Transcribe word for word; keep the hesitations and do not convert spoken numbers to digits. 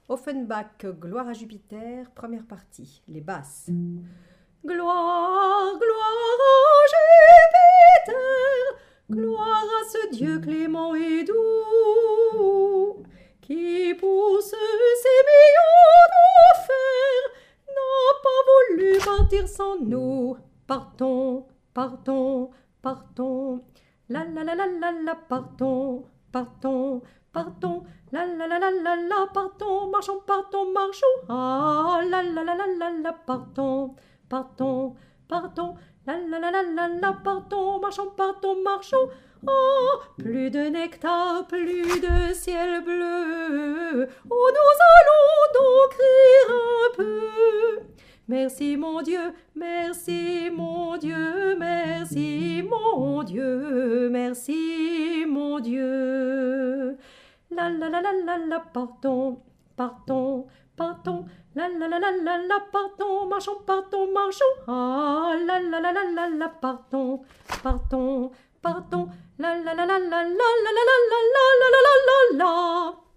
Offenbach, Gloire à Jupiter, première partie, les basses. Gloire, gloire à Jupiter, gloire à ce Dieu clément et doux, qui pour ce ses millions d'enfer n'a pas voulu partir sans nous. Partons, partons, partons, la la la la la la, partons, partons, partons, la la la la la la, partons, marchons, partons, marchons, ah la la la la la la, partons, partons, partons, la la la la la la, partons, marchons, partons, marchons, oh, plus de nectar, plus de ciel bleu, oh, nous allons donc rire un peu. Merci mon Dieu, merci mon Dieu, merci mon Dieu, merci mon Dieu. La la la la la la, partons, partons, partons, la la la la la la, partons, marchons, partons, marchons, ah la la la la la la, partons, partons, partons, la la la la la la la la la la la la la la.